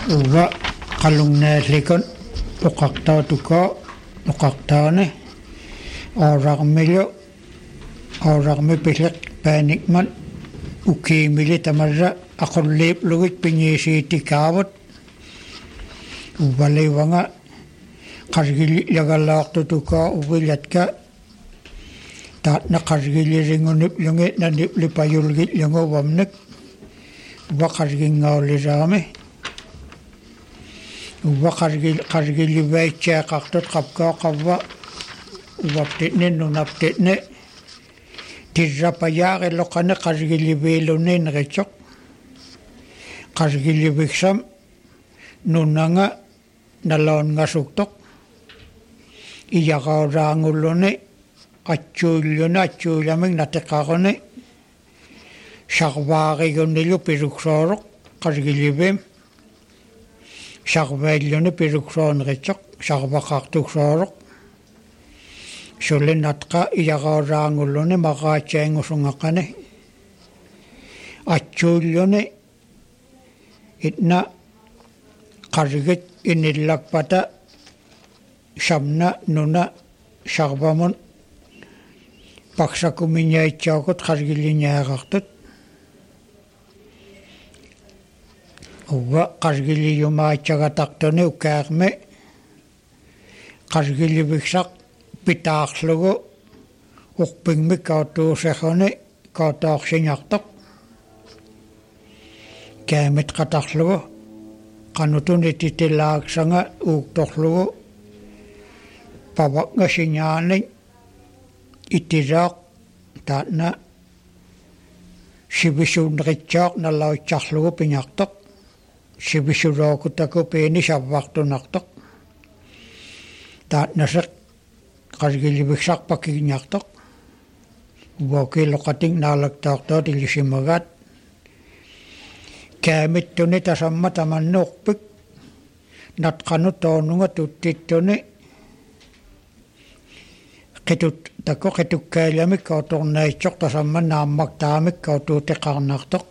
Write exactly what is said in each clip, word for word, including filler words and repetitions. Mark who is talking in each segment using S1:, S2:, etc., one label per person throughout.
S1: uwa qalungnaallikun uqartaatuka uqartaane aararmilu aararmi pileq paanikman ukiimili tamarra aqulliiplugit pingiisiitikaavut uwaliwanga qargiliagallaartutuka uvilatka taatna qargiliringunip-lungi naniplipayulgit-lunguvamnik uwa qargingauliraami uwa qargil qargilivaitsaaqartut qapkaaqavva uwaptitni nunaptitni tirrapayaaqilloqani qargiliviiluniinritsoq qargiliviksam nunanga naloonngasuktoq iyaqauraangulluni atsuulluni atsuulamik natiqaruni sarvaarigunnilu piruksooroq qargilivim sarvailluni piruksoonritsoq sarvaqartuksooroq sulinatqa iyaqauraangulluni maqaatsiangusungaqani atsuulluni itna qargit inillakpata samna nuna sarvamun paksakumiñaitsaakut qargiliñaaqartut uwa qargiliyumaatsagataqtuni ukaarmi qargiliviksaq pitaarlugu uqpingmi kautuuserruni kautaorsiñartoq kaamit qatarlugu qanutuni titilaaksanga uuktorlugu pavaqngasiñaanik itisaaq taatna sivisuunritsaaq nalautsaarlugu piñartoq sivisurookutaku piini savvartunartoq taatnaseq qargiliviksarpakiñartoq uokiloqating naalaktaartoot ilisimagaat kaamittuni tasamma tamannuuqpik natqanu toonunga tuttittuni qitut tako qitukkaailamik kautornaitsoq tasamma naammaktaamik kautuutiqarnartoq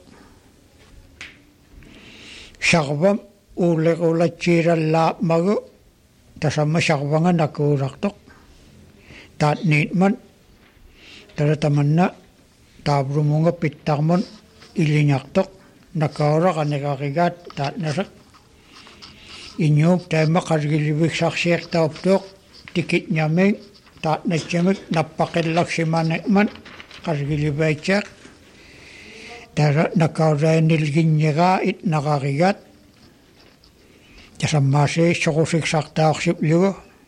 S1: sarvam uulequlatsiirallaapmagu tasamma sarvanga nakuulartoq taatniitman tara tamanna taavrumunga pittarmun iliñartoq nakauraqaniqarigaat taatnaseq iñuuk taima qargiliviksarsiirtauptuuq tikitñaming taatnatsamik nappaqillaqsimanikman qargilivaitsaaq tara nakauraanilginñigaa itnaqarigaat tasammaasi soqusiksartaorsipligu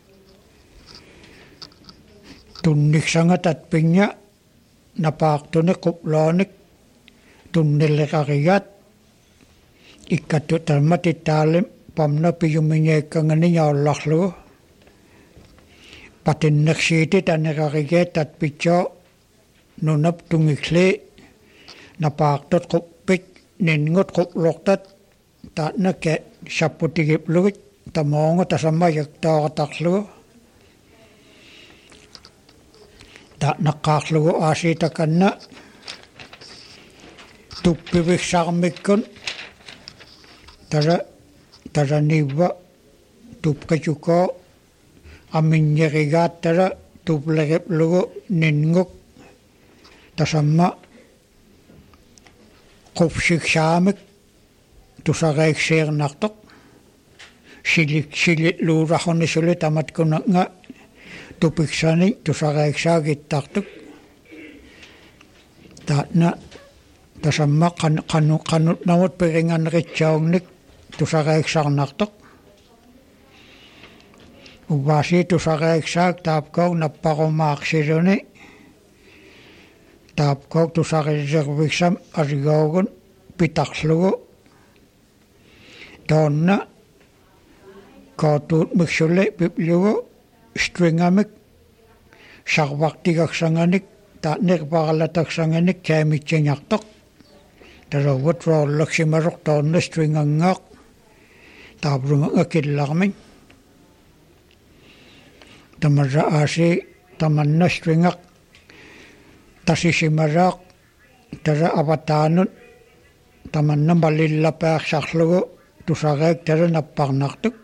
S1: tunniksanga tatpinña napaartuni quploonik tunnilliqarigaat ikkattu tamma tittaalim pamna piyumiñaikkangani-ñaullarlugu patinneqsiiti taniqarigiat tatpitsoo nunap tungikli napaartut quppit ninngut quplortat taatna ke sapputigiplugut tamoonga tasamma yaktooqatarlugu taatnaqqaarlugu aasiitakanna tuppiviksarmikkun tara taraniivva tupqitsukoo aminñerigaat tara tupleqiplugu ninnguk tasamma qupsiksaamik tusaqaiksiernartoq silik silitluurarruni suli tamatkunaqnga tupiksani tusaqaiksaagiittartuk taatna tasamma qan qanu qanutnamut piringanritsaugnik tusaqaiksarnartoq uvaasi tusaqaiksaak taapkoog napparumaaqsiluni taapkoog tusaqillerviksam arigoogun pitarlugu toonna kautuutmiksuli piplugu stringamik sarvartigaksanganik taatnirparalataksanganik kaamitsingartoq tarawut roorlaksimaruq toonna stringangaaq taavrunganga killarmin tamarra aasi tamanna stringaq tasisimaраaq tara avataanut tamanna malillapaarsarlugu tusaqeek tara napparnartuk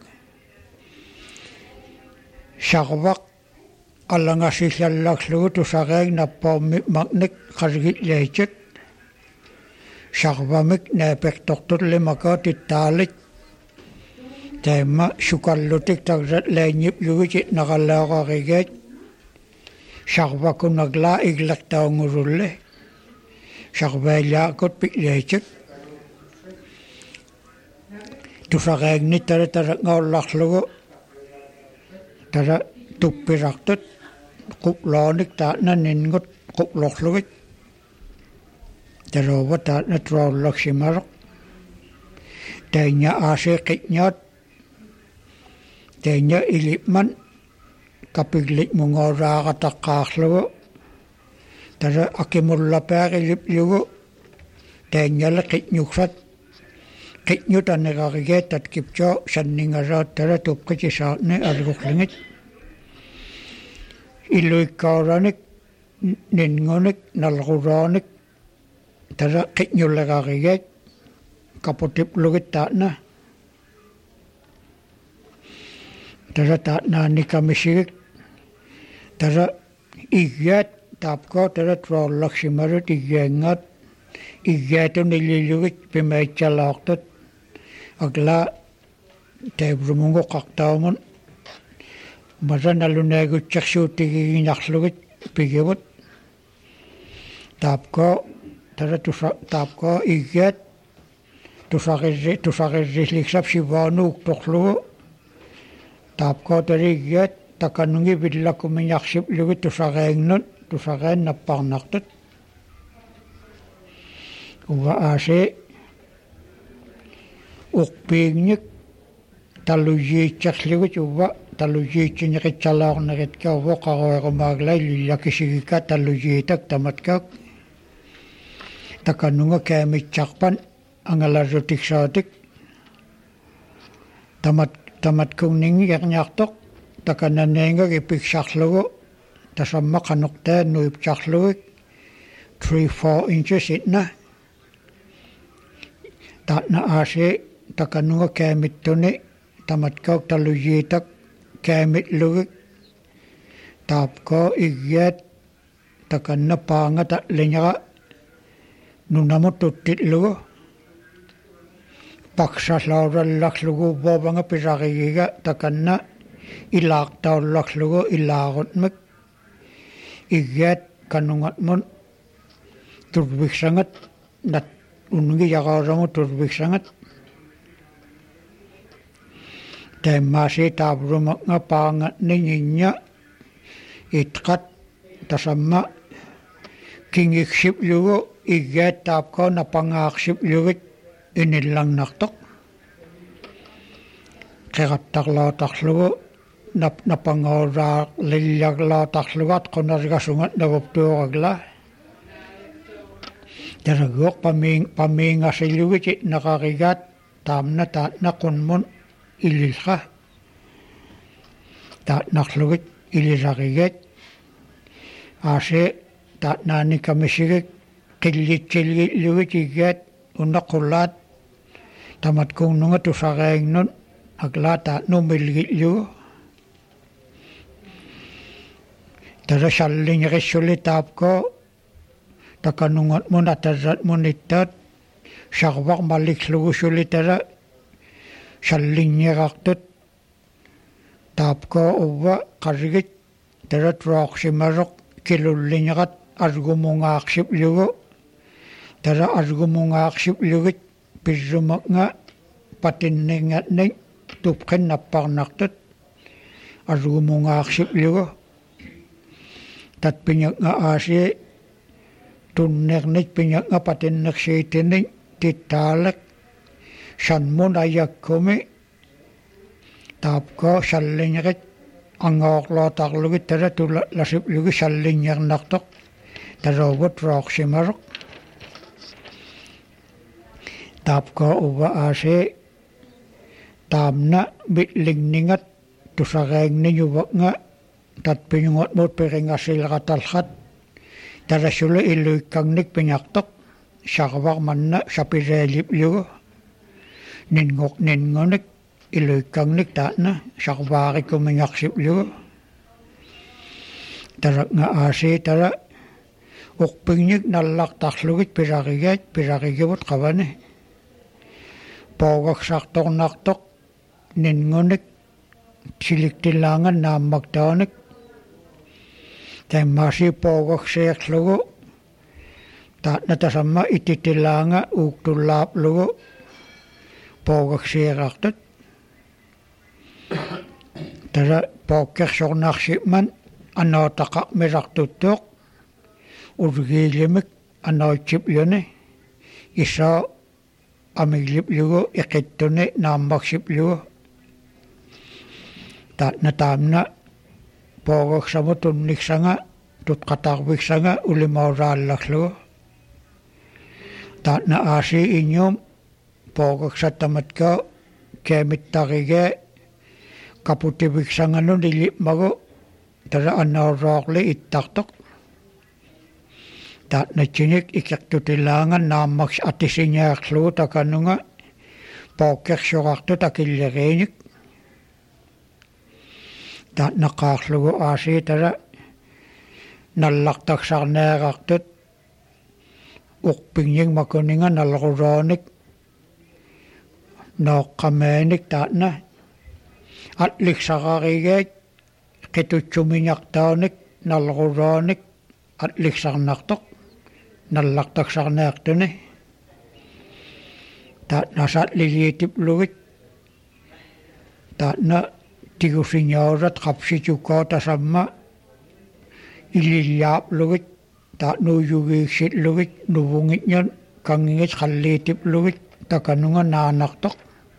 S1: sharvaq аллангассиллалларлугу тусареаг наппаумми магник qasigillaitsak sharvamik naapертортуллимака титтаалит таама сукаллутик тарсат лаанниплугути нараллаараригаат sharvakунагла иглартаунгусулле sharvaaliaakut пиклаитsak тусареагни тара тарангоолларлугу тара туппирартут quploonik taatna ningut quplorlugit taruva taatna trollaksimaruq tainga aaseeqitñaat tainga ilipman kapiglit mungoraaqataqqaarlugu tara akimullapaaqiliplugu taingala qitñuksat qitñutanegarigeet tatkipchoo sanningasaat tara tupqitisaarni algurlingit illuikkauranik ningunik nalruraanik tara qitñullegarigeet kaputiplugit taatna tara taatnaannikamisigik tara igyaat taapkoo tara trollaksimarut igyaangaat igyaatun illilugit pimaitsalaaqtut aglaa taibrumungu qartaumun масаналунаагутсерсуутигигинарлугит пигивут таапко тара туса таапко иггат тусарисси тусарissилликсап сиваануук торлугу таапко тариггат таканнуги виллакумиñarсип лугит тусараангнут тусарааннаппарнартут уга аасе укпиигник талуйиитсерлугут ува таллужиитсинеқитсалаарнерит каува қаруерумааглай лиллакисигика таллужиитак таматкаак таканнунга каамитсарпан ангаларсутиксаатик тамат таматкунгнинги ерниартоқ таканнанеинга гипиксарлугу тасамма қанортаа нуипсарлугик three four inches итна таатна аасе таканнунга каамиттуни таматкаак таллужиитак kaamitlugi taapko igyaat takanna paangata leñaga nunamut tuttitlugu paksaslaurallaklugu boobanga pisarigiga takanna ilaaqtaullaklugu ilaarutmik igyaat kanungatmun turviksangat nat ungi yaqaaramu turviksangat taimmaasi taaprumaknga paangatningiñña itqat tasamma kingiksiplugu iggaat taapko napangaaqsiplugit inillangnartoq qeqattarlaatarlugu nap napangauraaqlillaglaatarlugat qunargasungat naguptuuragla taraguuq pamiing pamiingasilugit naqarigaat taamna taatna qunmun ililqa taatnarlugit ilisarigat aase taatnaannikamisigik qillitsilgilugit iggaat unnaqullaat tamatkuunnunga tusariagnun aglaa taatnumilgillugu tara salliñerissuli taapko takanungatmun atarratmun ittaat sarvaq mallikslugussuli tara salliñerartut taapko uva qarigit tara truaqsimaruq kilulliñerat argumungaaqsiplugu tara argumungaaqsiplugit pirrumaknga patinningatnik tupqinnapparnartut argumungaaqsiplugu tatpiñaknga aasi tunnernik piñaknga patinnersiitinik tittaalak sanmun ayakkumi taapko salliñerit angoorlootarlugit tara tulasiplugi salliñernartoq taruugut rooqsimaruq taapko uva aasi taamna mitligningat tusariagniyuvaknga tatpiñungatmut piringasilqatalqat tarasulu illuikkangnik piñartoq sarvar manna sapiraaliplugu ningok ningonik ilukangnik taatna sakwaari kumingaksiplu tara nga ase tara ukpingnik nallaqtarlugit pirarigat pirarigivut qavani poogaksartornartoq ningonik siliktillaangan naammaktaanik taimmaasi poogaksiarlugu taatna tasamma ititillaanga uuktullaaplugu poogaksiarartut tara pookkersornaarsiman annautaqa milartuttuoq urgiilimik annautsipliuni isaa amiglipligu iqittuni naammaksipligu taatna taamna poogaksamu tunniksanga tutqatarviksanga ulimauraallarlugu taatna aasi innium poogaksatamatka keemittarigaa kaputiviksanganun ilipmagu tara annauraarli ittartoq taatnatsigik ikertutillaangan naammaks atisiñaarlugu takanunga pookkersorartut akilleriinik taatnaqaarlugu aasi tara nallartaksarneerartut uqpingning makuninga nalruroonik nooqqamaanik taatna atliksararigaat qitutsumiñartaanik nalruroonik atliksarnartoq nallartaksarneertuni taatna saatligiitiplugit taatna tigusiñaurat qapsitukkaa tasamma ilillaaplugit taatnuuyugiiksitlugit nuvungitñan kangingit qalliitiplugit takanunga naanartoq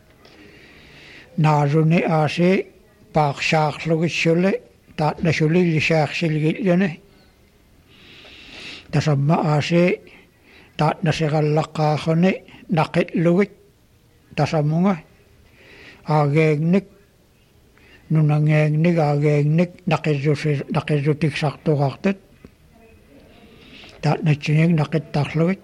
S1: naaruni aasi paaqsaarlugit suli taatna suli lisaarsilgitluni tasamma aasi taatna siqallaqqaaruni naqitlugit tasamunga aageegnik nunangeegnik aageegnik naqirrusi naqirrutiksartuqartut taatnatsinik naqittarlugit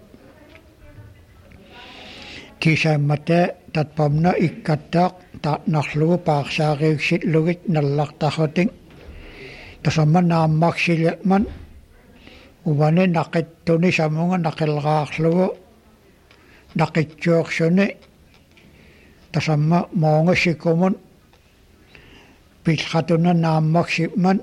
S1: kiisaammata tatpamna ikkattaaq taatnarlugu paaqsaariuksitlugit nallartarrutik tasamma naammaksiliman uvani naqittuni samunga naqilraarlugu naqitsuorsuni tasamma moongasikumun pilqatuna naammaksipman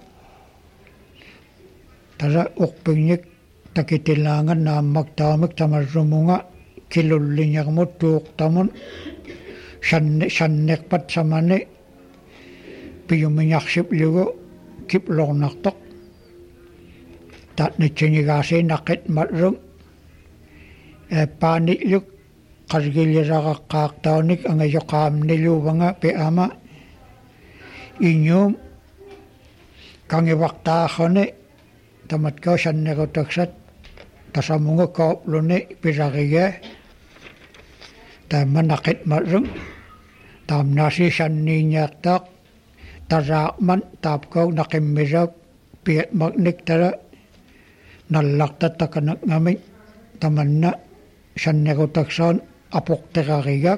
S1: tara uqpingnik takitillaangan naammaktaamik tamarrumunga kilulliñermut tuuqtamun sanne sanneqpat samani piyumiñarsipligu kiplornartoq taatnatsinigaasi naqitmarrung eeppaanitluk qargiliraqaqqaartaanik angayoqaamniluuvanga pi'ama innium kangivartaarruni tamatkaa sannerutaksat tasamunga koopluni pirarigaa taamma naqitmarrung taamnaasi sanniiñaartaaq taraaqman taapkau naqimmisaak piatmaqnik tara nallarta takanaqngamik tamanna sannerutaksaan apoqterarigaak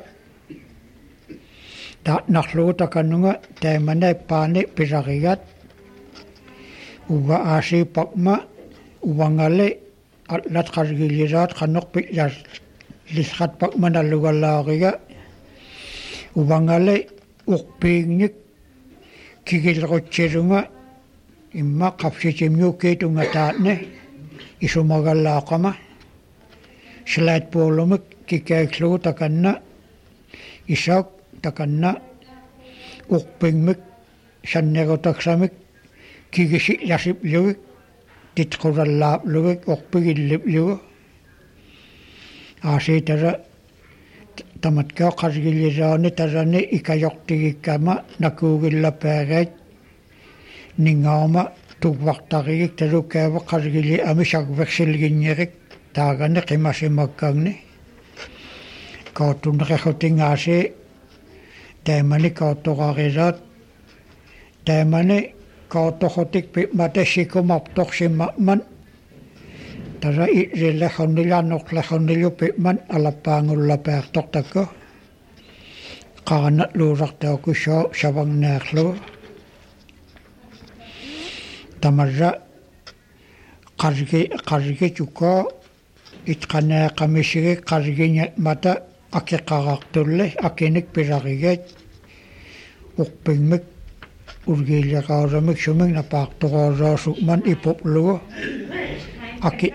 S1: taatnarlugu takanunga taamana ippaani pirarigaat uga aasi pakma uvangali atlat qargiliraat qanoq pi'lar lisqat pakma nalugalaariga uvangali uqpiignik kigilrutsirunga imma qapsitimyukiitunga taatne isumagallaaqama slaatpuulumik kikaiklugu takanna isaak takanna uqpingmik sannerutakssamik kigisi'lasiplugik titqurallaapplugik uqpigillipligu aasi tara tamatkaa qargiliraani tarani ikayortigikkama nakuugillapaagaat ningauma tugvartarigik talukkaava qargili amisagversilginñerik taagani qimasimakkagni kauttunneqerrutingaasi taamani kauttoqariraat taamani kauttoqotik pi'matasikumaptorsima'man tara i'rillaxunnilaannoqlaxunnilu pi'man alappaangullapaartortakku qaanat luurartaaku sho shavangnaarlu tamarra qargi qargi tuko itqanaaqamisigi qargiña mata akeqarartulle akinik pirarigat uqpingmik urgiillaqaaramik sumik napaartoqooraasu man ipoplugu aki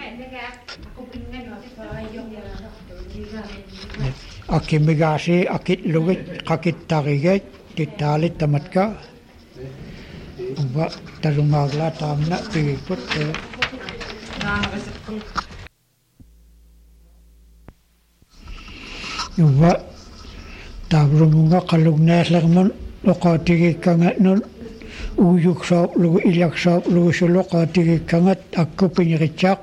S1: akimigaasi akitlugit qakittarigat tittaalit tamatka uva tarungaagla taamna pigikput uva taarumunga qalugnaaslermun loqaatigikkangatnun uuyuksaaplugu ilaksaaplugu suloqaatigikkangat akkupiñeritsaaq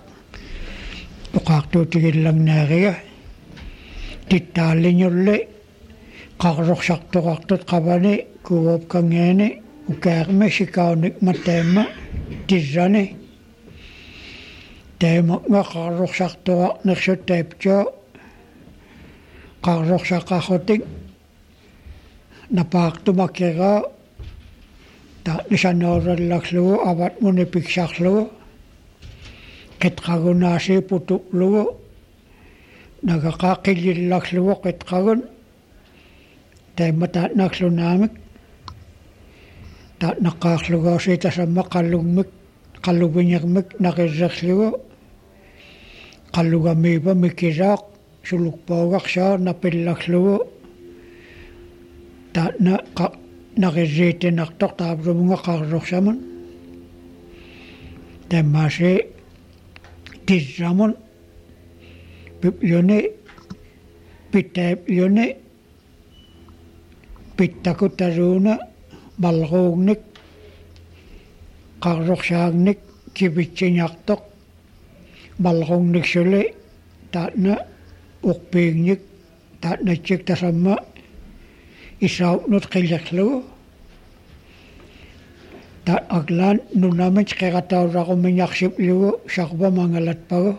S1: uqaartuutigillangnaariga tittaalliñulle qarrorsartoqartut qavani kuuopkangaani ukaarmi sikaunik mataamma tissani taamaqqa qarrorsartoqarnersut taaptio qarrorsaqarrutik napaartumakkeraa ta nisanoorallaklugu avatmuni piksarlugu qitqagunaasi putuplugu nagaqaaqillillaklugu qitqagun taamma taatnaaqlunaamik taatnaqqaarlugaasi tasamma qallugmik qallugiñermik naqirrerlugu qallugamiipa mikiraaq sulukpaugarsaa napillaklugu taatna naqirriitinartoq taaplumunga qarrorsamun taammaasi tissamun pipliuni pittaapliuni pittakutaruuna balruugnik qarrorsaagnik kipitsiñartoq balruugnik suli taatna uqpiignik taatnatsik tasamma isaupnut qillerlugu ta aglaan nunamit qeqataurraqumiñarsipligu sarvamangalatpagu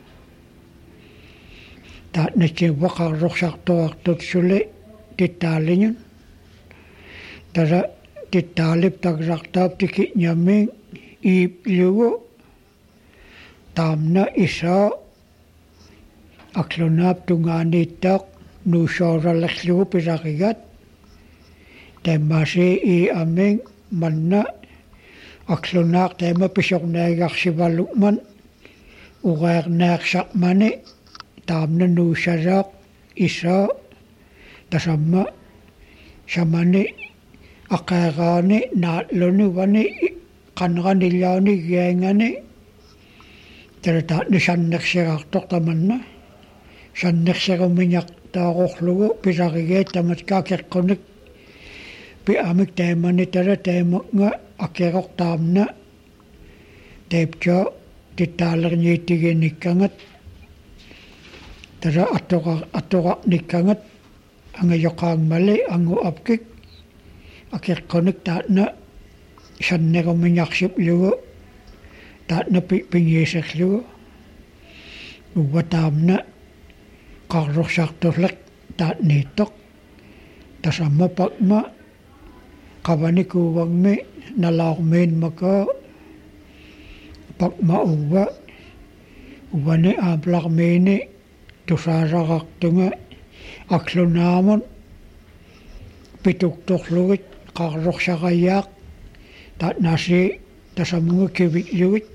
S1: taatnatsiva qarrorsartoqartut suli tittaalliñun tara tittaalip taksartaap tikiñammiin iiplugu taamna isaa aklunaap tungaaniittaaq nuusoorallerlugu pisarigat taammaasi iiammiin manna aklunaaq taamma pisornaagarsivalukman ureernaaqsarmani taamna nuusaraaq isaa tasamma samani aqaaraani naatluni vani qanranillauni giangani tara taatni sannersiqartoq tamanna sannersiqumiñartaaqorlugu pisarigeet tamatkaa keqqonik piamik taamani tara taamaqnga akeroq taamna taaptio tittaalerniittiginikkangat tara attoqa attoqarnikkangat angayoqaangmali angu apkik akeqqonik taatna sannerumiñarsipligu taatna piñiiserlugu uva taamna qarrorsartulleq taatniittoq tasamma pakma qavanikuuvagmi nalaarmiinmakaa pakma uva uvani aaplarmiini tusaaraqartunga aklunaamun pituktorlugit qarrorsaqayaaq taatnaasi tasamunga kivitlugit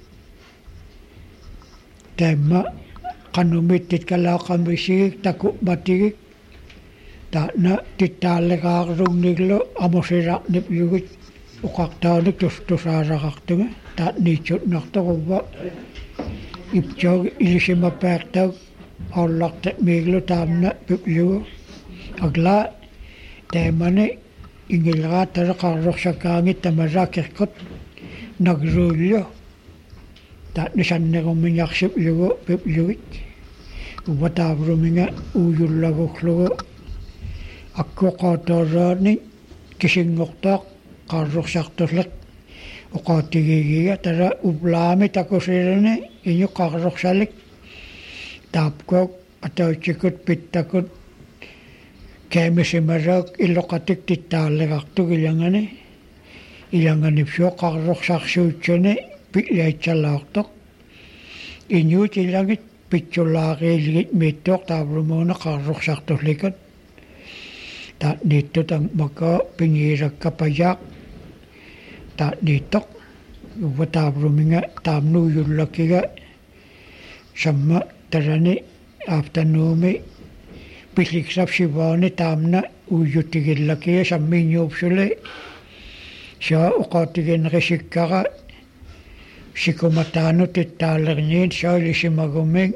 S1: taamma qanumittit kalaaqamisigik taku'matigik taatna tittaalleqaarrugniglu amusiraqniplugit uqartaanik tusaaraqartunga taatniitsutnartoquvva iptiog ilisimapaartaug aullartamiiglu taamna piplugu aglaa taamani ingilraa tara qarrorsakaangit tamasaakerqut nagruullu taatni sannerumiñarsipligu piplugit uva taavruminga uuyullaguklugu akkuqaatoorraani kisingortaaq qarrorsartulleq uqaatigigiga tara uplaami takusirani iñu qarrorsalik taapkook atauchikut pittakut käämisimaraq illoqatik tittaalleqartuk ilangani ilangani psuoqarroqsarsuutsani pillaitsalaartoq inuut ilangit pitsullaariiligit miittoq taavlumuuna qarroqsartullikat ta niittutang maka pingiirakka pajaaq ta niittoq uva taavluminga taamnuuyullakiga samma tarani aftanuumi pilliksapsivaani taamna uujutigillakiga sammiinniupsuli saa uqaatigineqisikkara sikumataanut ittaallerniin saalisimaguming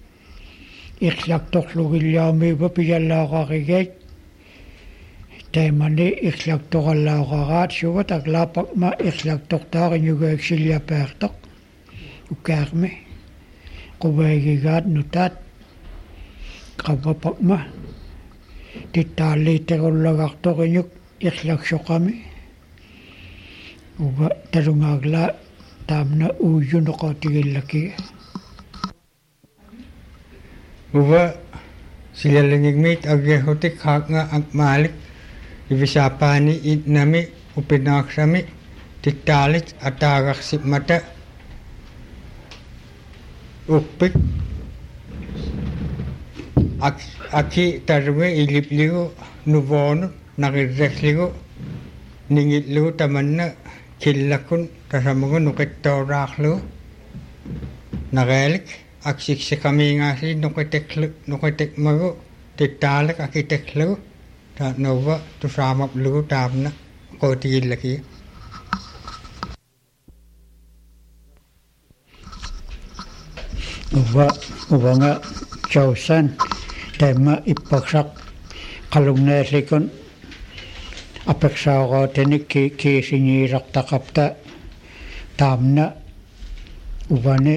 S1: iqlaqtorlugilliarmiupa piyallaaqarigaat taimani iqlaqtorallaaaqaraat suva taklaapakma iqlaqtortaariñugaaksilliapaartoq ukaarmi quvaagigaat nutaat qavvapakma tittaalliiterullagartoriñuk iqlaqsoqami uva talungaaglaa taamna uuyunoqaatigillakiga
S2: uva silalingigmiit agiahutik haaqnga akmaalik ivisaapaani itnami upinaaksami tittaalit ataaqarsimata uppik aki tarungi ilipligu nuvoonu naqirraqligu ningillugu tamanna killakun tasamugu nuqittooraqlugu naqaalik aksiksiqamiingaasi nuqiteklu nuqitekmagu tittaalik akiteklugu taanova tusaamaplugu taamna qootigillaki
S1: uva uvanga jausan taima ippaqsaq qalungnaaslikun apeksaaqaatanik ki kiisiniiraqtaqapta taamna uvani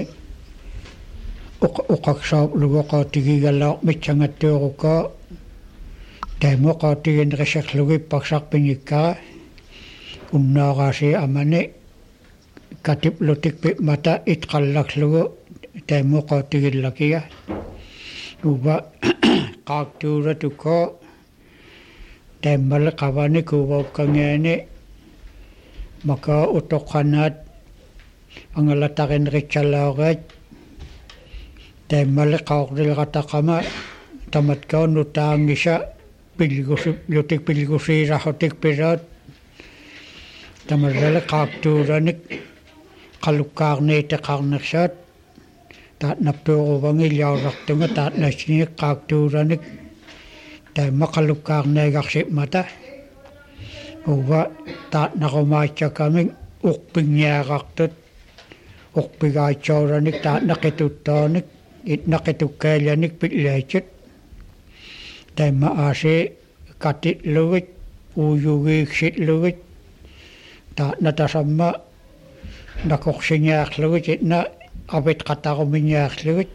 S1: uqaqsaaplugu qaatigigalaa mitsangattuurukaa taima qaatigineqisaqlugu ippaqsarpingikkara unnaaqaasi amani katiplutikpi mata itqallaqlugu taima qaatigillakiga uva qaaktuuratukaa taimmal qavani kuuvaukkangaani makaa utoqqanaat angalataqinerichalaaqaat taimmal qaorrilqataqama tamatkaunu taangisa pilgusi lutik pilgusiirahutik piraat tamarrale qaaktuuranik qalukkaarniiteqarnersaat taat naptuuruvangi liaurartunga taat nasniik qaaktuuranik taima qalukkaarneegarsimata uva taat naqumaatsakaming uqpingiaqartut uqpigaatsoораник taat naqituttaanik itnaqitukkaalianik pillaatsit taima aasi katitlugit uuyugiiksitlugit taat natasamma nakorsingiarlugit itna avitqatarumingiarlugit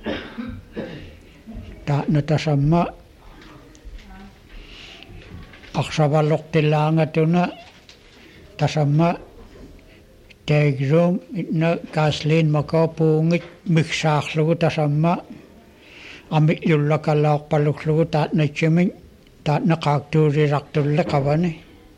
S1: taat natasamma aqsavalortillaangatuna tasamma taigrum itna kaasliin makaapuungit miksaarlugu tasamma amitllullakalaorpaluklugu taatnatsiming taatna qaaktuurirartulle qavani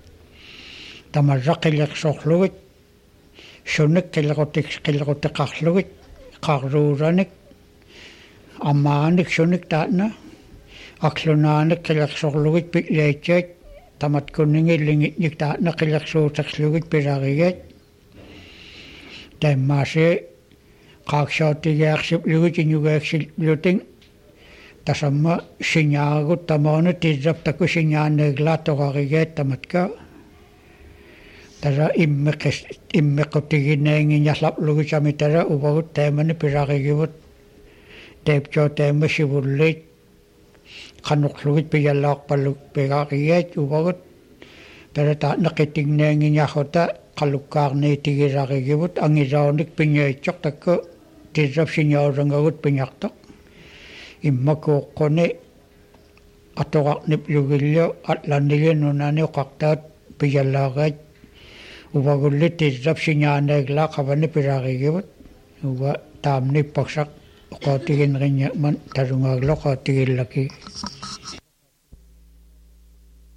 S1: tamarraqileqsorlugit sunik qilequtik qilequtiqarlugit qarruuranik ammaanik sunik taatna aqlunaanik qileqsorlugit pillaatsaat tamatkunningillingitnik taatna qileqsuuteqlugit pirarigaat taimmaasi qaaksaatigiarsiplugit iñugaaksilluting tasamma siñaagut tamaanu tirraptaku siñaaneeglaatoqarigaat tamatka tara immeqis immequtigineangiñarlaplugit samitara uvagut taimani pirarigivut taipchoo taima sivullit qanuqlugit piyallaaqpalluk pirarigaat uvagut tara taatna qitigneangiñarruta qalukkaarniitigirarigivut angilaanik pingaitsoq takku tirrapsiñaurangavut pingartoq immakuuqquni atoqarniplugillu atlanniginunani uqartaat piyallaaqaat uvagulli tirrapsiñaaneeglaa qavani pirarigivut uva taamni ippaqsaq uqaatigineriñaman talungaaglo qatigillaki